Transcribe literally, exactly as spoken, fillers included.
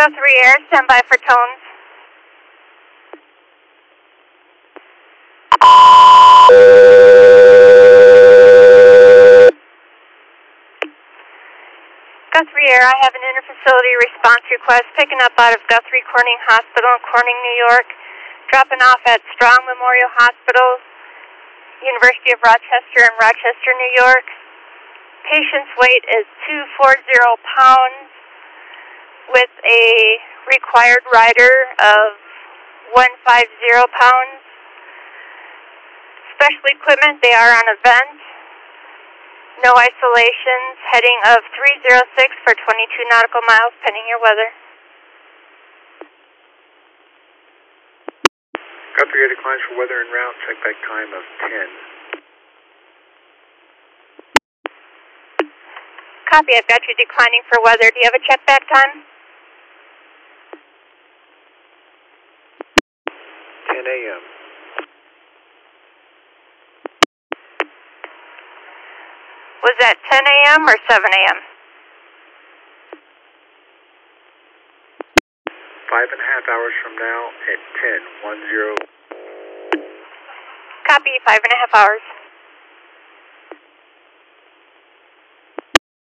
three Air, stand by for tones. Guthrie Air, I have an interfacility response request picking up out of Guthrie Corning Hospital in Corning, New York, dropping off at Strong Memorial Hospital, University of Rochester in Rochester, New York. Patient's weight is two hundred forty pounds with a required rider of one hundred fifty pounds. Special equipment, they are on a vent. No isolations, heading of three zero six for twenty-two nautical miles, pending your weather. Guthrie Air declines for weather en route, check back time of ten. Copy, I've got you declining for weather. Do you have a check back time? ten A M Was that ten A M or seven A M? Five and a half hours from now at ten, one zero. Copy, five and a half hours.